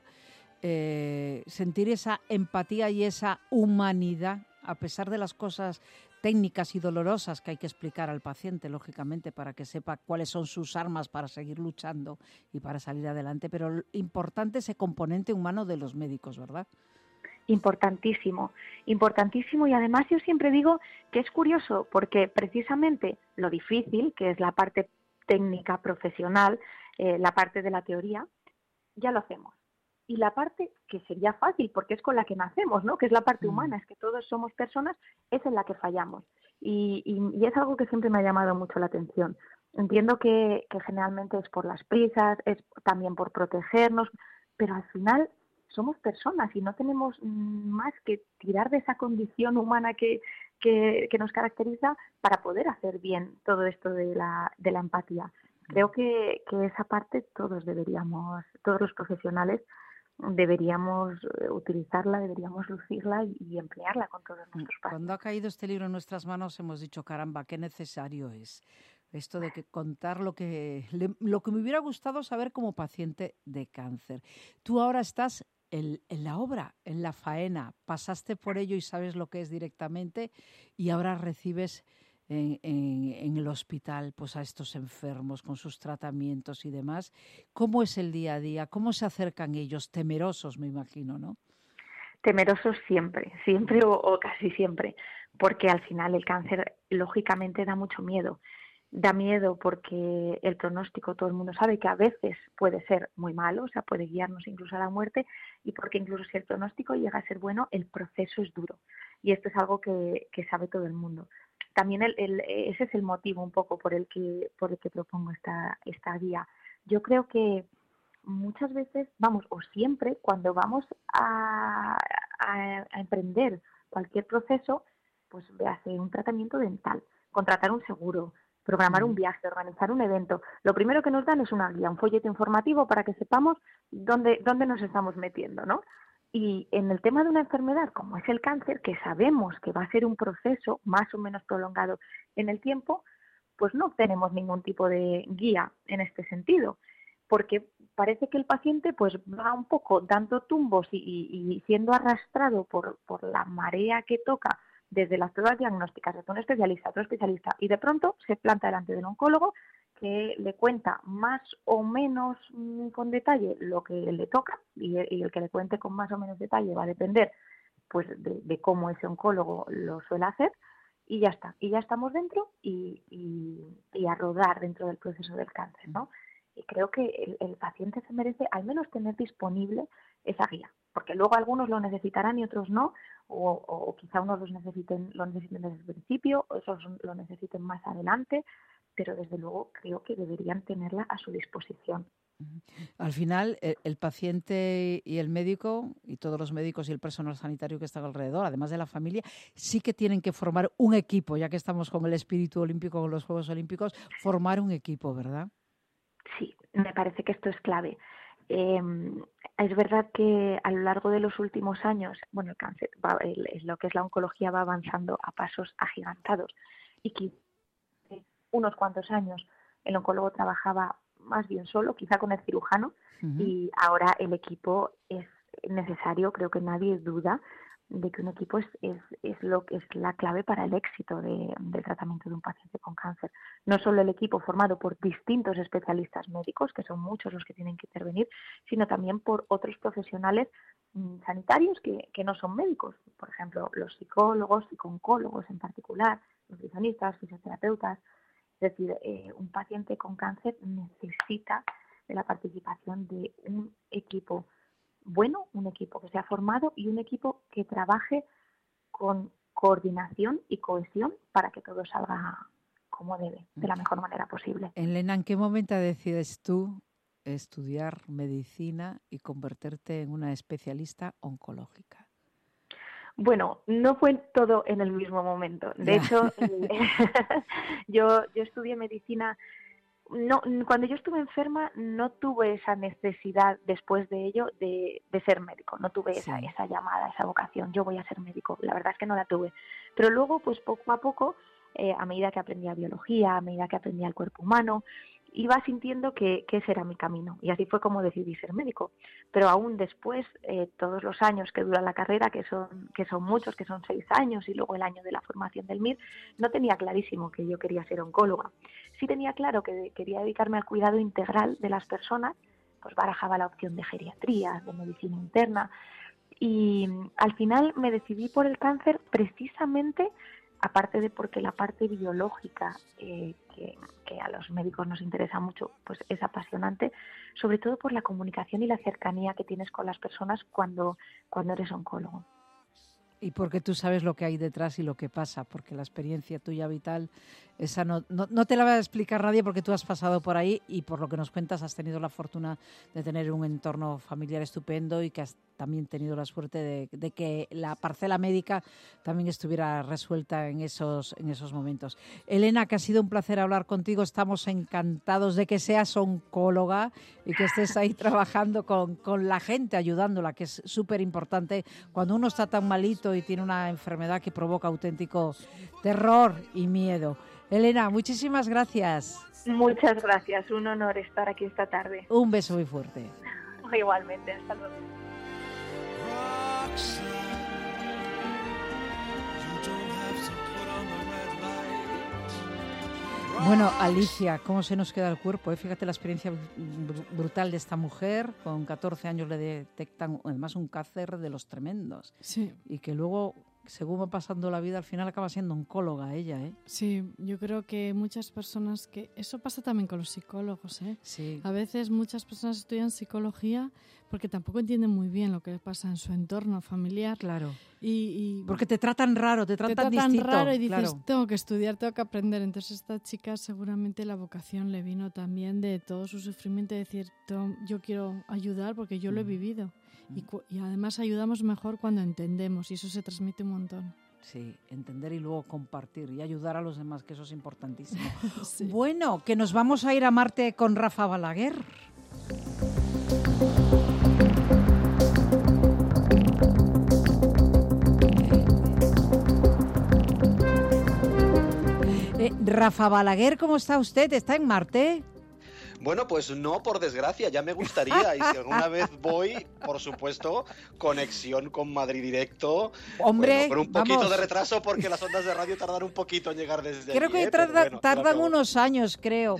sentir esa empatía y esa humanidad, a pesar de las cosas técnicas y dolorosas que hay que explicar al paciente, lógicamente, para que sepa cuáles son sus armas para seguir luchando y para salir adelante, pero importante ese componente humano de los médicos, ¿verdad?
Importantísimo, y además yo siempre digo que es curioso porque precisamente lo difícil, que es la parte técnica, profesional, la parte de la teoría, ya lo hacemos. Y la parte que sería fácil, porque es con la que nacemos, ¿no? Que es la parte humana, es que todos somos personas, es en la que fallamos. Y es algo que siempre me ha llamado mucho la atención. Entiendo que generalmente es por las prisas, es también por protegernos, pero al final somos personas y no tenemos más que tirar de esa condición humana que nos caracteriza para poder hacer bien todo esto de la empatía. Creo que esa parte todos los profesionales deberíamos utilizarla, deberíamos lucirla y emplearla con todos nuestros pacientes.
Cuando ha caído este libro en nuestras manos hemos dicho, caramba, qué necesario es esto de que contar lo que me hubiera gustado saber como paciente de cáncer. Tú ahora estás en la obra, en la faena, pasaste por ello y sabes lo que es directamente y ahora recibes en el hospital pues a estos enfermos con sus tratamientos y demás. ¿Cómo es el día a día? ¿Cómo se acercan ellos? Temerosos, me imagino, ¿no?
Temerosos siempre o casi siempre, porque al final el cáncer lógicamente da mucho miedo. Da miedo porque el pronóstico, todo el mundo sabe que a veces puede ser muy malo, o sea, puede guiarnos incluso a la muerte, y porque incluso si el pronóstico llega a ser bueno, el proceso es duro. Y esto es algo que sabe todo el mundo. También ese es el motivo un poco por el que propongo esta guía. Yo creo que muchas veces, o siempre, cuando vamos a emprender cualquier proceso, pues hacer un tratamiento dental, contratar un seguro, programar un viaje, organizar un evento. Lo primero que nos dan es una guía, un folleto informativo para que sepamos dónde nos estamos metiendo, ¿no? Y en el tema de una enfermedad como es el cáncer, que sabemos que va a ser un proceso más o menos prolongado en el tiempo, pues no tenemos ningún tipo de guía en este sentido, porque parece que el paciente pues va un poco dando tumbos y siendo arrastrado por la marea que toca desde las pruebas diagnósticas, desde un especialista a otro especialista, y de pronto se planta delante del oncólogo que le cuenta más o menos con detalle lo que le toca, y el que le cuente con más o menos detalle va a depender pues de cómo ese oncólogo lo suele hacer, y ya está, y ya estamos dentro y a rodar dentro del proceso del cáncer, ¿no? Y creo que el paciente se merece al menos tener disponible esa guía, porque luego algunos lo necesitarán y otros no, o quizá unos lo necesiten desde el principio, otros lo necesiten más adelante, pero desde luego creo que deberían tenerla a su disposición.
Al final, el paciente y el médico, y todos los médicos y el personal sanitario que está alrededor, además de la familia, sí que tienen que formar un equipo, ya que estamos con el espíritu olímpico, con los Juegos Olímpicos, formar un equipo, ¿verdad?
Sí, me parece que esto es clave. Es verdad que a lo largo de los últimos años, el cáncer, lo que es la oncología va avanzando a pasos agigantados, y que unos cuantos años el oncólogo trabajaba más bien solo, quizá con el cirujano, y ahora el equipo es necesario. Creo que nadie duda de que un equipo es la clave para el éxito del tratamiento de un paciente con cáncer. No solo el equipo formado por distintos especialistas médicos, que son muchos los que tienen que intervenir, sino también por otros profesionales sanitarios que no son médicos. Por ejemplo, los psicólogos, psicooncólogos en particular, nutricionistas, fisioterapeutas. Es decir, un paciente con cáncer necesita de la participación de un equipo bueno, un equipo que sea formado y un equipo que trabaje con coordinación y cohesión para que todo salga como debe, de la mejor manera posible.
Elena, ¿en qué momento decides tú estudiar medicina y convertirte en una especialista oncológica?
Bueno, no fue todo en el mismo momento. De hecho, yo estudié medicina. No, cuando yo estuve enferma no tuve esa necesidad después de ello de ser médico, no tuve esa llamada, esa vocación, yo voy a ser médico, la verdad es que no la tuve. Pero luego, pues poco a poco, a medida que aprendía biología, a medida que aprendía el cuerpo humano, iba sintiendo que ese era mi camino, y así fue como decidí ser médico. Pero aún después, todos los años que dura la carrera, que son muchos, que son 6 años, y luego el año de la formación del MIR, no tenía clarísimo que yo quería ser oncóloga. Sí tenía claro que quería dedicarme al cuidado integral de las personas, pues barajaba la opción de geriatría, de medicina interna, y al final me decidí por el cáncer precisamente, aparte de porque la parte biológica que a los médicos nos interesa mucho, pues es apasionante, sobre todo por la comunicación y la cercanía que tienes con las personas cuando eres oncólogo.
Y porque tú sabes lo que hay detrás y lo que pasa, porque la experiencia tuya vital, esa no te la va a explicar nadie, porque tú has pasado por ahí y por lo que nos cuentas has tenido la fortuna de tener un entorno familiar estupendo y que has también tenido la suerte de que la parcela médica también estuviera resuelta en esos momentos. Elena, que ha sido un placer hablar contigo, estamos encantados de que seas oncóloga y que estés ahí trabajando con la gente, ayudándola, que es súper importante cuando uno está tan malito y tiene una enfermedad que provoca auténtico terror y miedo. Elena, muchísimas gracias.
Muchas gracias, un honor estar aquí esta tarde.
Un beso muy fuerte.
Igualmente, hasta luego.
Bueno, Alicia, ¿cómo se nos queda el cuerpo? Fíjate la experiencia brutal de esta mujer. Con 14 años le detectan además un cáncer de los tremendos.
Sí.
Y que luego, según va pasando la vida, al final acaba siendo oncóloga ella, ¿eh?
Sí, yo creo que muchas personas que... Eso pasa también con los psicólogos, ¿eh?
Sí.
A veces muchas personas estudian psicología porque tampoco entienden muy bien lo que pasa en su entorno familiar.
Claro.
Y
porque te tratan raro, te tratan distinto.
Raro y dices,
claro,
tengo que estudiar, tengo que aprender. Entonces esta chica seguramente la vocación le vino también de todo su sufrimiento, de decir, yo quiero ayudar porque yo lo he vivido. Y además ayudamos mejor cuando entendemos y eso se transmite un montón.
Sí, entender y luego compartir y ayudar a los demás, que eso es importantísimo.
Sí.
Bueno, que nos vamos a ir a Marte con Rafa Balaguer. Rafa Balaguer, ¿cómo está usted? ¿Está en Marte?
Bueno, pues no, por desgracia, ya me gustaría. Y si alguna vez voy, por supuesto, conexión con Madrid directo.
Hombre,
bueno, con un poquito
vamos.
de retraso porque las ondas de radio tardan un poquito en llegar desde
creo
allí,
que tardan unos años, creo.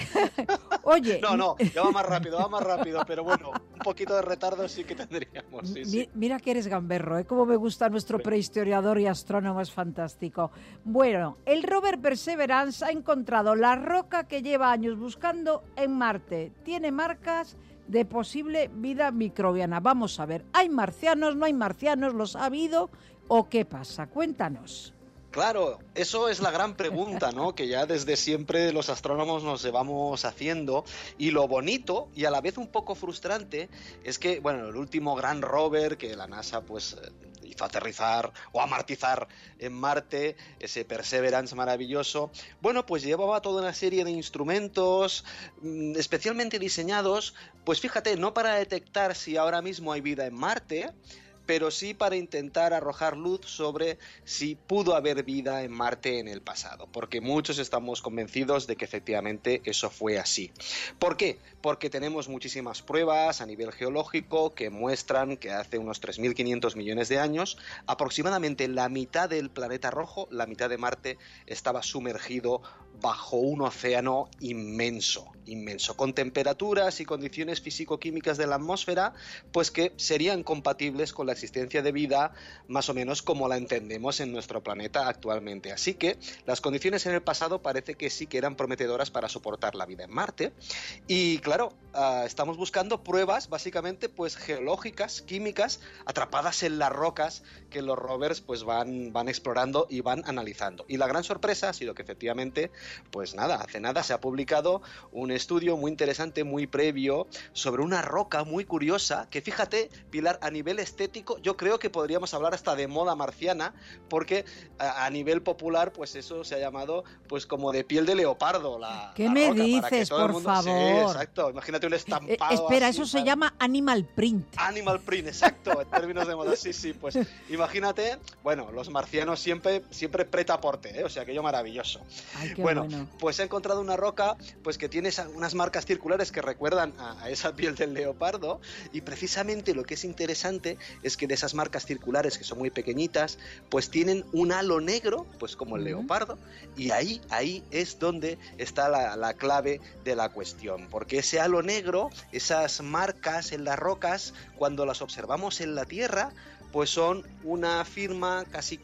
Oye.
No, ya va más rápido, pero bueno, un poquito de retardo sí que tendríamos. Sí.
Mira que eres gamberro, ¿eh? Cómo me gusta nuestro prehistoriador y astrónomo, es fantástico. Bueno, el rover Perseverance ha encontrado la roca que lleva años buscando en Marte. Tiene marcas de posible vida microbiana. Vamos a ver, ¿hay marcianos, no hay marcianos? ¿Los ha habido o qué pasa? Cuéntanos.
Claro, eso es la gran pregunta, ¿no? Que ya desde siempre los astrónomos nos llevamos haciendo, y lo bonito y a la vez un poco frustrante es que, bueno, el último gran rover que la NASA pues hizo aterrizar o amartizar en Marte, ese Perseverance maravilloso, bueno, pues llevaba toda una serie de instrumentos especialmente diseñados, pues fíjate, no para detectar si ahora mismo hay vida en Marte, pero sí para intentar arrojar luz sobre si pudo haber vida en Marte en el pasado, porque muchos estamos convencidos de que efectivamente eso fue así. ¿Por qué? Porque tenemos muchísimas pruebas a nivel geológico que muestran que hace unos 3.500 millones de años, aproximadamente la mitad del planeta rojo, la mitad de Marte, estaba sumergido bajo un océano inmenso, con temperaturas y condiciones físico-químicas de la atmósfera, pues que serían compatibles con la existencia de vida más o menos como la entendemos en nuestro planeta actualmente. Así que las condiciones en el pasado parece que sí que eran prometedoras para soportar la vida en Marte. Y claro, estamos buscando pruebas básicamente pues geológicas, químicas, atrapadas en las rocas que los rovers pues van explorando y van analizando. Y la gran sorpresa ha sido que efectivamente, pues nada, hace nada se ha publicado un estudio muy interesante, muy previo, sobre una roca muy curiosa que, fíjate, Pilar, a nivel estético yo creo que podríamos hablar hasta de moda marciana, porque a nivel popular pues eso se ha llamado pues como de piel de leopardo.
¿Qué
la
me
roca,
dices, por favor?
Sí, exacto, imagínate un estampado.
Espera,
así,
eso se llama animal print.
Animal print, exacto, en términos de moda, sí, pues imagínate, bueno, los marcianos siempre pretaporte, o sea, aquello maravilloso.
Ay, qué
bueno, pues he encontrado una roca pues que tiene unas marcas circulares que recuerdan a esa piel del leopardo, y precisamente lo que es interesante es que de esas marcas circulares, que son muy pequeñitas, pues tienen un halo negro, pues como el leopardo, y ahí es donde está la clave de la cuestión, porque ese halo negro, esas marcas en las rocas, cuando las observamos en la Tierra, pues son una firma casi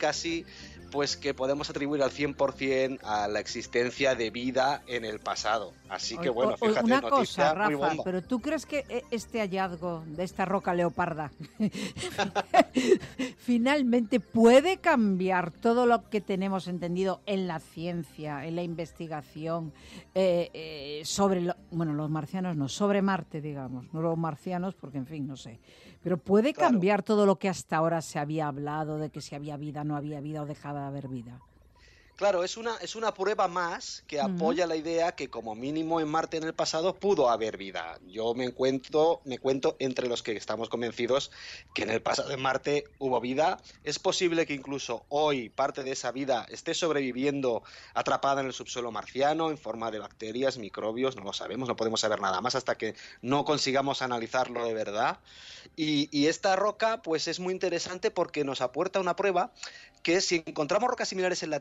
pues que podemos atribuir al 100% a la existencia de vida en el pasado. Así que bueno, fíjate,
una
noticia
cosa, Rafa,
muy bomba.
pero ¿tú crees que este hallazgo de esta roca leoparda finalmente puede cambiar todo lo que tenemos entendido en la ciencia, en la investigación sobre los marcianos, no, sobre Marte, digamos, no los marcianos, porque en fin, no sé, pero puede cambiar todo lo que hasta ahora se había hablado de que si había vida, no había vida o dejaba de haber vida?
Claro, es una prueba más que apoya la idea que como mínimo en Marte en el pasado pudo haber vida. Yo me cuento entre los que estamos convencidos que en el pasado en Marte hubo vida. Es posible que incluso hoy parte de esa vida esté sobreviviendo atrapada en el subsuelo marciano en forma de bacterias, microbios, no lo sabemos, no podemos saber nada más hasta que no consigamos analizarlo de verdad. Y esta roca pues es muy interesante porque nos aporta una prueba que si encontramos rocas similares en la Tierra, esas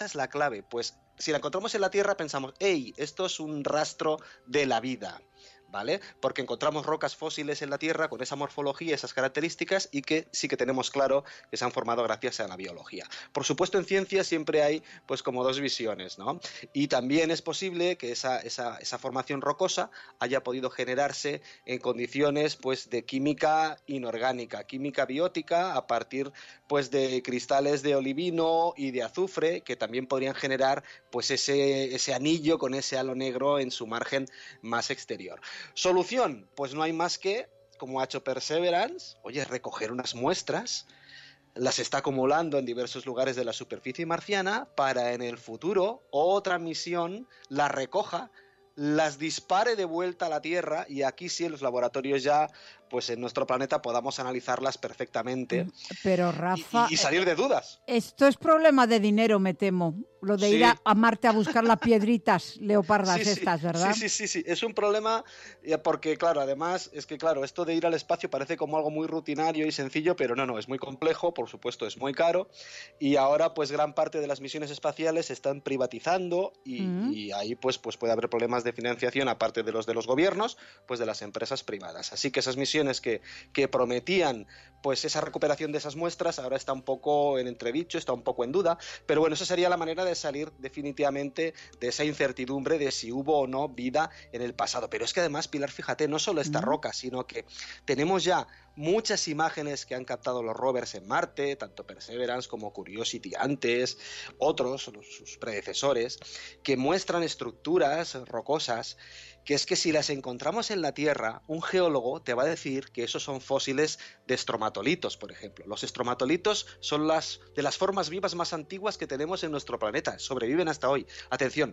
es la clave. Pues si la encontramos en la Tierra pensamos, hey, esto es un rastro de la vida, ¿vale? Porque encontramos rocas fósiles en la Tierra con esa morfología, esas características, y que sí que tenemos claro que se han formado gracias a la biología. Por supuesto, en ciencia siempre hay pues como dos visiones, ¿no? Y también es posible que esa formación rocosa haya podido generarse en condiciones pues de química inorgánica, química biótica, a partir pues de cristales de olivino y de azufre, que también podrían generar pues ese anillo con ese halo negro en su margen más exterior. Solución, pues no hay más que, como ha hecho Perseverance, oye, recoger unas muestras, las está acumulando en diversos lugares de la superficie marciana para en el futuro otra misión las recoja, las dispare de vuelta a la Tierra y aquí sí en los laboratorios ya, pues en nuestro planeta podamos analizarlas perfectamente.
Pero Rafa...
Y salir de dudas.
Esto es problema de dinero, me temo. Lo de ir a Marte a buscar las piedritas leopardas estas, ¿verdad?
Sí. Es un problema porque, claro, además, es que, claro, esto de ir al espacio parece como algo muy rutinario y sencillo, pero no, es muy complejo, por supuesto, es muy caro. Y ahora, pues, gran parte de las misiones espaciales se están privatizando y ahí, pues puede haber problemas de financiación, aparte de los gobiernos, pues de las empresas privadas. Así que esas misiones que prometían, pues, esa recuperación de esas muestras, ahora está un poco en entredicho, está un poco en duda, pero bueno, esa sería la manera de salir definitivamente de esa incertidumbre de si hubo o no vida en el pasado. Pero es que además, Pilar, fíjate, no solo esta roca, sino que tenemos ya muchas imágenes que han captado los rovers en Marte, tanto Perseverance como Curiosity antes, otros, sus predecesores, que muestran estructuras rocosas que es que si las encontramos en la Tierra, un geólogo te va a decir que esos son fósiles de estromatolitos, por ejemplo. Los estromatolitos son de las formas vivas más antiguas que tenemos en nuestro planeta. Sobreviven hasta hoy. Atención,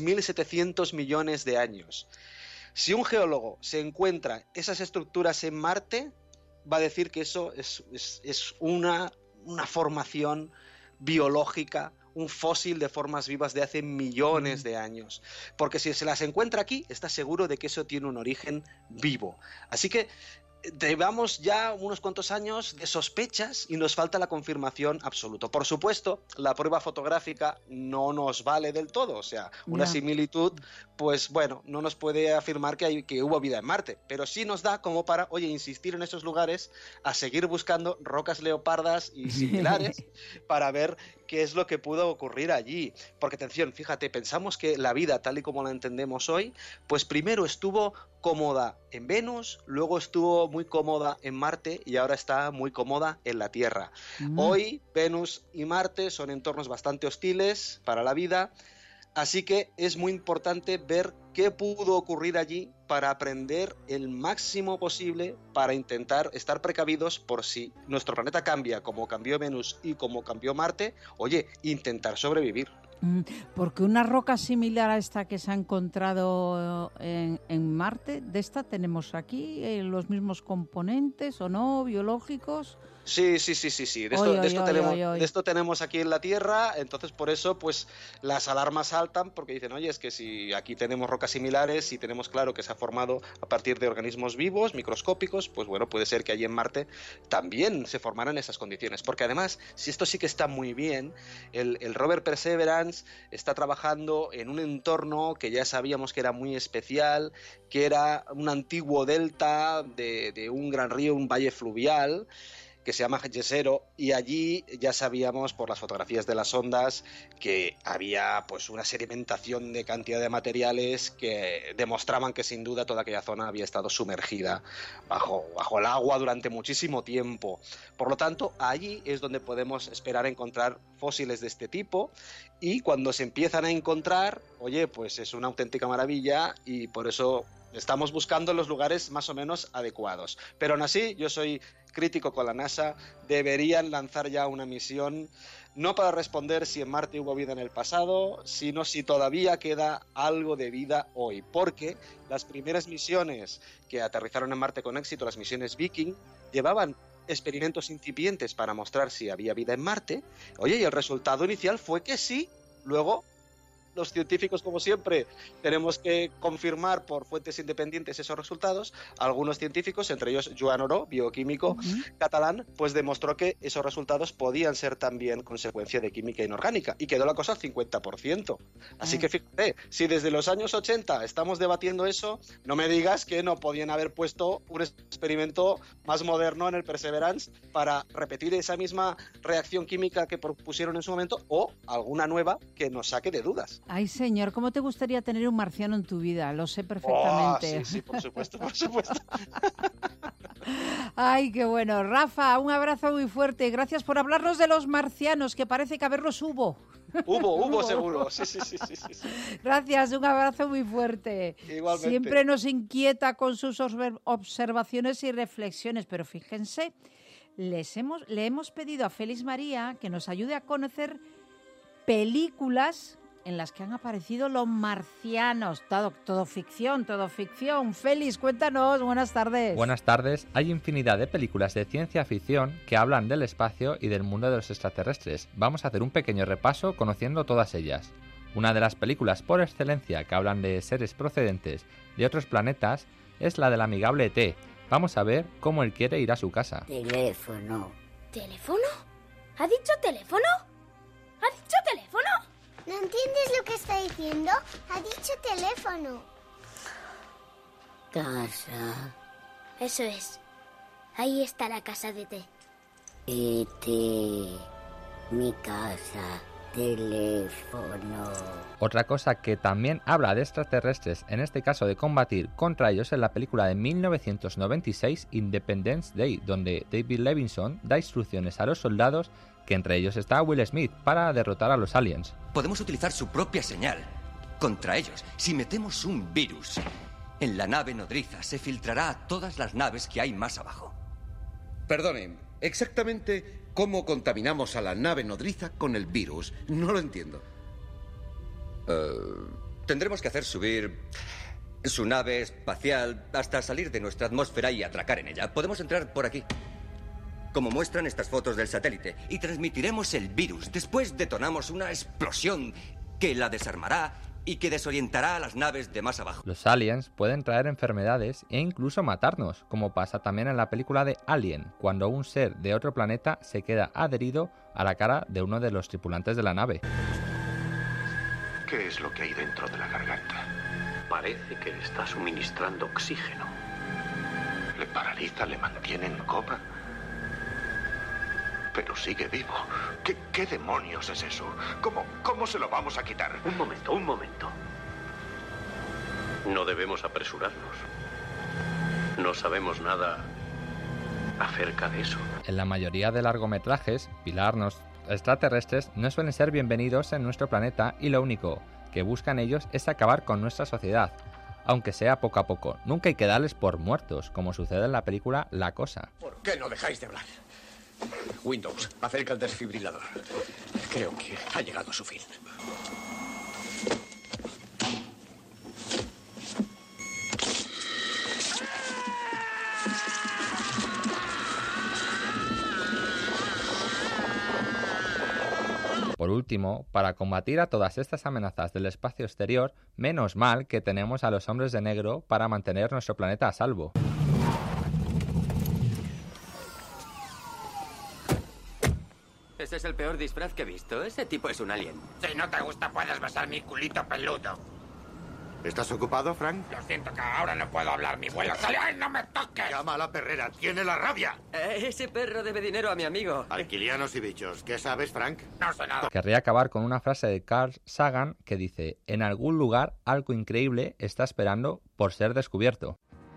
3.700 millones de años. Si un geólogo se encuentra esas estructuras en Marte, va a decir que eso es una formación biológica, un fósil de formas vivas de hace millones de años. Porque si se las encuentra aquí, está seguro de que eso tiene un origen vivo. Así que llevamos ya unos cuantos años de sospechas y nos falta la confirmación absoluta. Por supuesto, la prueba fotográfica no nos vale del todo, o sea, una similitud, pues bueno, no nos puede afirmar que hubo vida en Marte, pero sí nos da como para, oye, insistir en esos lugares, a seguir buscando rocas leopardas y similares para ver qué es lo que pudo ocurrir allí. Porque atención, fíjate, pensamos que la vida tal y como la entendemos hoy, pues primero estuvo cómoda en Venus, luego estuvo muy cómoda en Marte y ahora está muy cómoda en la Tierra. Hoy Venus y Marte son entornos bastante hostiles para la vida, así que es muy importante ver qué pudo ocurrir allí para aprender el máximo posible, para intentar estar precavidos por si nuestro planeta cambia como cambió Venus y como cambió Marte, oye, intentar sobrevivir.
Porque una roca similar a esta que se ha encontrado en Marte, ¿de esta tenemos aquí los mismos componentes o no, biológicos?
Sí. De esto tenemos aquí en la Tierra, entonces por eso pues las alarmas saltan porque dicen, oye, es que si aquí tenemos rocas similares y tenemos claro que se ha formado a partir de organismos vivos, microscópicos, pues bueno, puede ser que allí en Marte también se formaran esas condiciones. Porque además, si esto sí que está muy bien, el rover Perseverance está trabajando en un entorno que ya sabíamos que era muy especial, que era un antiguo delta de un gran río, un valle fluvial, que se llama Jezero, y allí ya sabíamos por las fotografías de las ondas que había pues una sedimentación de cantidad de materiales que demostraban que sin duda toda aquella zona había estado sumergida bajo el agua durante muchísimo tiempo. Por lo tanto, allí es donde podemos esperar encontrar fósiles de este tipo, y cuando se empiezan a encontrar, oye, pues es una auténtica maravilla, y por eso estamos buscando los lugares más o menos adecuados. Pero aún así, yo soy crítico con la NASA, deberían lanzar ya una misión, no para responder si en Marte hubo vida en el pasado, sino si todavía queda algo de vida hoy. Porque las primeras misiones que aterrizaron en Marte con éxito, las misiones Viking, llevaban experimentos incipientes para mostrar si había vida en Marte. Oye, y el resultado inicial fue que sí, luego los científicos, como siempre, tenemos que confirmar por fuentes independientes esos resultados. Algunos científicos, entre ellos Joan Oró, bioquímico catalán, pues demostró que esos resultados podían ser también consecuencia de química inorgánica, y quedó la cosa al 50%. Así que fíjate, si desde los años 80 estamos debatiendo eso, no me digas que no podían haber puesto un experimento más moderno en el Perseverance para repetir esa misma reacción química que propusieron en su momento, o alguna nueva que nos saque de dudas.
Ay, señor, ¿cómo te gustaría tener un marciano en tu vida? Lo sé perfectamente.
Sí, por supuesto, por supuesto.
Ay, qué bueno. Rafa, un abrazo muy fuerte. Gracias por hablarnos de los marcianos, que parece que haberlos hubo.
Hubo seguro. Sí.
Gracias, un abrazo muy fuerte.
Igualmente.
Siempre nos inquieta con sus observaciones y reflexiones, pero fíjense, le hemos pedido a Félix María que nos ayude a conocer películas en las que han aparecido los marcianos. Todo ficción. Félix, cuéntanos, buenas tardes.
Buenas tardes. Hay infinidad de películas de ciencia ficción que hablan del espacio y del mundo de los extraterrestres. Vamos a hacer un pequeño repaso conociendo todas ellas. Una de las películas por excelencia que hablan de seres procedentes de otros planetas es la del amigable E.T. Vamos a ver cómo él quiere ir a su casa.
Teléfono.
¿Teléfono? ¿Ha dicho teléfono? ¿Ha dicho teléfono?
¿No entiendes lo que está diciendo? Ha dicho teléfono. Casa.
Eso es. Ahí está la casa de E.T.
E.T. Mi casa. Teléfono.
Otra cosa que también habla de extraterrestres, en este caso de combatir contra ellos, es la película de 1996 Independence Day, donde David Levinson da instrucciones a los soldados, que entre ellos está Will Smith, para derrotar a los aliens.
Podemos utilizar su propia señal contra ellos. Si metemos un virus en la nave nodriza, se filtrará a todas las naves que hay más abajo.
Perdone, exactamente cómo contaminamos a la nave nodriza con el virus. No lo entiendo.
Tendremos que hacer subir su nave espacial hasta salir de nuestra atmósfera y atracar en ella. Podemos entrar por aquí, como muestran estas fotos del satélite, y transmitiremos el virus. Después detonamos una explosión que la desarmará y que desorientará a las naves de más abajo.
Los aliens pueden traer enfermedades e incluso matarnos, como pasa también en la película de Alien, cuando un ser de otro planeta se queda adherido a la cara de uno de los tripulantes de la nave.
¿Qué es lo que hay dentro de la garganta? Parece que le está suministrando oxígeno. ¿Le paraliza, le mantiene en coma? Pero sigue vivo. ¿Qué demonios es eso? ¿Cómo se lo vamos a quitar? Un momento. No debemos apresurarnos. No sabemos nada acerca de eso.
En la mayoría de largometrajes, pilarnos extraterrestres no suelen ser bienvenidos en nuestro planeta, y lo único que buscan ellos es acabar con nuestra sociedad, aunque sea poco a poco. Nunca hay que darles por muertos, como sucede en la película La Cosa.
¿Por qué no dejáis de hablar? Windows, acerca el desfibrilador. Creo que ha llegado a su fin.
Por último, para combatir a todas estas amenazas del espacio exterior, menos mal que tenemos a los hombres de negro para mantener nuestro planeta a salvo.
Ese es el peor disfraz que he visto. Ese tipo es un alien.
Si no te gusta, puedes besar mi culito peludo.
¿Estás ocupado, Frank?
Lo siento, que ahora no puedo hablar. Mi vuelo salió. ¡Ay, no me toques!
Llama a la perrera. ¡Tiene la rabia!
Ese perro debe dinero a mi amigo.
Alquilianos y bichos. ¿Qué sabes, Frank?
No sé nada.
Querría acabar con una frase de Carl Sagan que dice: en algún lugar algo increíble está esperando por ser descubierto.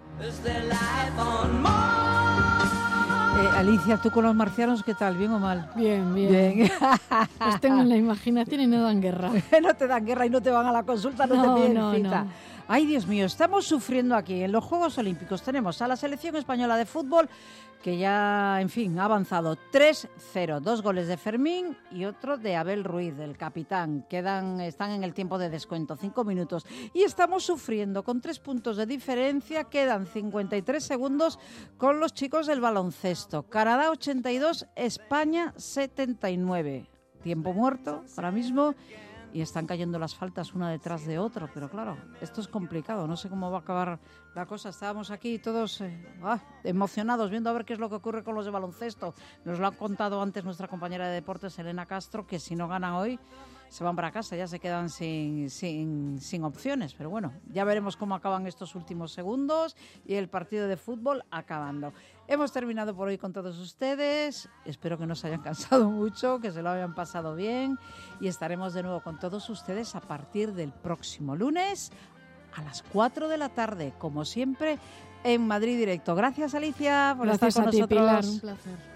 Alicia, ¿tú con los marcianos qué tal? ¿Bien o mal?
Bien. Los tengo en la imaginación y no dan guerra.
No te dan guerra y no te van a la consulta, no te piden cita.
No.
Ay, Dios mío, estamos sufriendo aquí. En los Juegos Olímpicos tenemos a la selección española de fútbol que ya, en fin, ha avanzado 3-0. 2 goles de Fermín y otro de Abel Ruiz, el capitán. Están en el tiempo de descuento, 5 minutos. Y estamos sufriendo con 3 puntos de diferencia. Quedan 53 segundos con los chicos del baloncesto. Canadá 82, España 79. Tiempo muerto ahora mismo. y están cayendo las faltas una detrás de otra, pero claro, esto es complicado, no sé cómo va a acabar la cosa. Estábamos aquí todos emocionados viendo a ver qué es lo que ocurre con los de baloncesto. Nos lo ha contado antes nuestra compañera de deportes, Elena Castro, que si no ganan hoy se van para casa, ya se quedan sin opciones, pero bueno, ya veremos cómo acaban estos últimos segundos y el partido de fútbol acabando. Hemos terminado por hoy con todos ustedes, espero que no se hayan cansado mucho, que se lo hayan pasado bien y estaremos de nuevo con todos ustedes a partir del próximo lunes a las 4 de la tarde, como siempre, en Madrid Directo. Gracias, Alicia, por estar con nosotros.
Gracias a ti, Pilar, un placer.